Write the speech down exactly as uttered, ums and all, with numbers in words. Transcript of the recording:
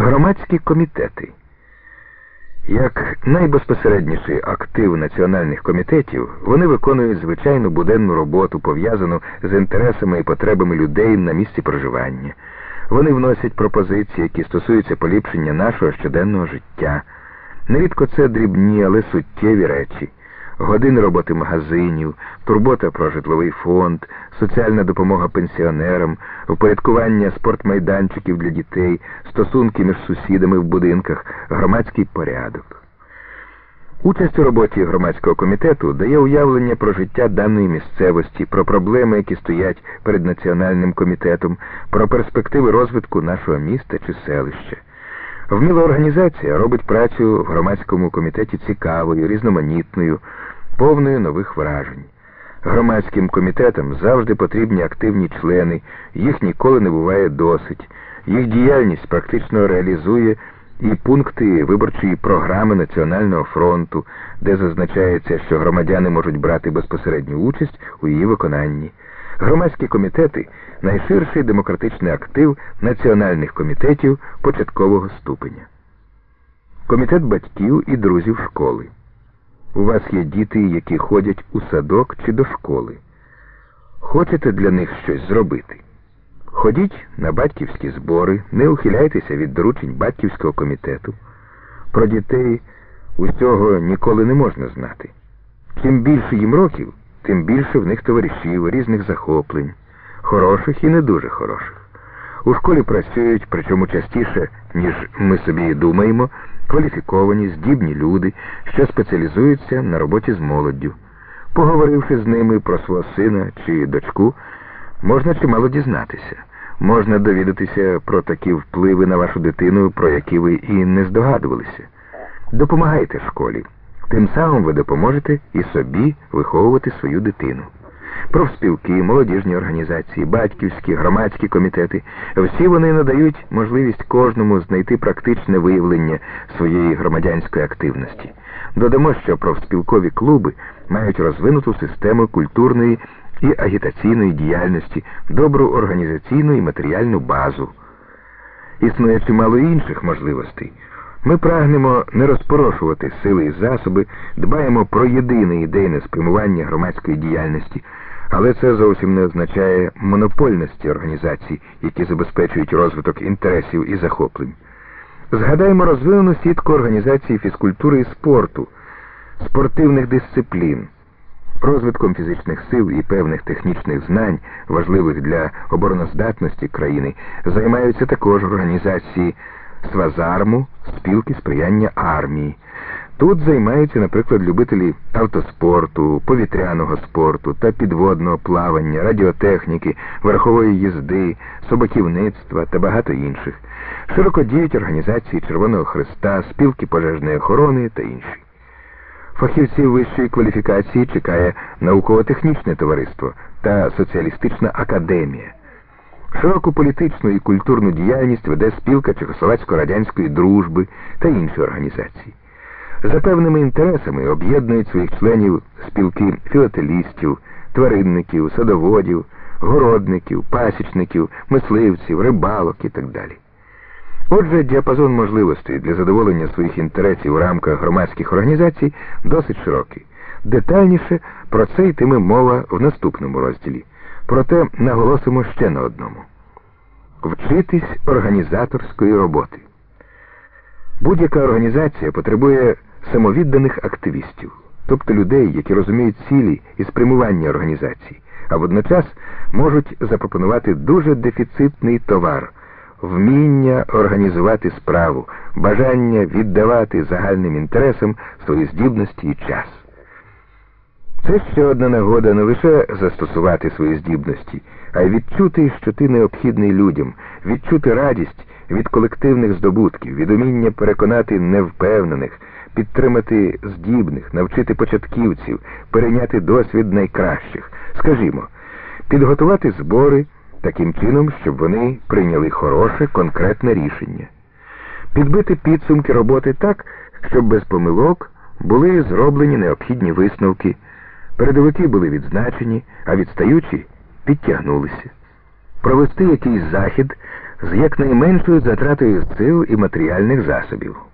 Громадські комітети. Як найбезпосередніший актив національних комітетів, вони виконують звичайну буденну роботу, пов'язану з інтересами і потребами людей на місці проживання. Вони вносять пропозиції, які стосуються поліпшення нашого щоденного життя. Нерідко це дрібні, але суттєві речі. Години роботи магазинів, турбота про житловий фонд, соціальна допомога пенсіонерам, впорядкування спортмайданчиків для дітей, стосунки між сусідами в будинках, громадський порядок. Участь у роботі громадського комітету дає уявлення про життя даної місцевості, про проблеми, які стоять перед національним комітетом, про перспективи розвитку нашого міста чи селища. Вміла організація робить працю в громадському комітеті цікавою, різноманітною, повною нових вражень. Громадським комітетам завжди потрібні активні члени, їх ніколи не буває досить. Їх діяльність практично реалізує і пункти виборчої програми Національного фронту, де зазначається, що громадяни можуть брати безпосередню участь у її виконанні. Громадські комітети – найширший демократичний актив національних комітетів початкового ступеня. Комітет батьків і друзів школи. У вас є діти, які ходять у садок чи до школи. Хочете для них щось зробити? Ходіть на батьківські збори, не ухиляйтеся від доручень батьківського комітету. Про дітей усього ніколи не можна знати. Чим більше їм років, тим більше в них товаришів, різних захоплень, хороших і не дуже хороших. У школі працюють, причому частіше, ніж ми собі думаємо, кваліфіковані, здібні люди, що спеціалізуються на роботі з молоддю. Поговоривши з ними про свого сина чи дочку, можна чимало дізнатися. Можна довідатися про такі впливи на вашу дитину, про які ви і не здогадувалися. Допомагайте школі. Тим самим ви допоможете і собі виховувати свою дитину. Профспілки, молодіжні організації, батьківські, громадські комітети – всі вони надають можливість кожному знайти практичне виявлення своєї громадянської активності. Додамо, що профспілкові клуби мають розвинуту систему культурної і агітаційної діяльності, добру організаційну і матеріальну базу. Існує чимало інших можливостей. Ми прагнемо не розпорошувати сили і засоби, дбаємо про єдине ідейне спрямування громадської діяльності, але це зовсім не означає монопольності організацій, які забезпечують розвиток інтересів і захоплень. Згадаємо розвинену сітку організацій фізкультури і спорту, спортивних дисциплін. Розвитком фізичних сил і певних технічних знань, важливих для обороноздатності країни, займаються також організації Свазарму, спілки сприяння армії. Тут займаються, наприклад, любителі автоспорту, повітряного спорту та підводного плавання, радіотехніки, верхової їзди, собаківництва та багато інших. Широко діють організації Червоного Хреста, спілки пожежної охорони та інші. Фахівців вищої кваліфікації чекає науково-технічне товариство та соціалістична академія. Широку політичну і культурну діяльність веде спілка Чехословацько-радянської дружби та інші організації. За певними інтересами об'єднують своїх членів спілки філателістів, тваринників, садоводів, городників, пасічників, мисливців, рибалок і так далі. Отже, діапазон можливостей для задоволення своїх інтересів у рамках громадських організацій досить широкий. Детальніше про це йтиме мова в наступному розділі. Проте наголосимо ще на одному. Вчитись організаторської роботи. Будь-яка організація потребує самовідданих активістів, тобто людей, які розуміють цілі і спрямування організації, а водночас можуть запропонувати дуже дефіцитний товар – вміння організувати справу, бажання віддавати загальним інтересам свої здібності і час. Це ще одна нагода не лише застосувати свої здібності, а й відчути, що ти необхідний людям, відчути радість від колективних здобутків, від уміння переконати невпевнених, підтримати здібних, навчити початківців, перейняти досвід найкращих. Скажімо, підготувати збори таким чином, щоб вони прийняли хороше, конкретне рішення. Підбити підсумки роботи так, щоб без помилок були зроблені необхідні висновки, передовики були відзначені, а відстаючі підтягнулися. Провести якийсь захід з якнайменшою затратою сил і матеріальних засобів.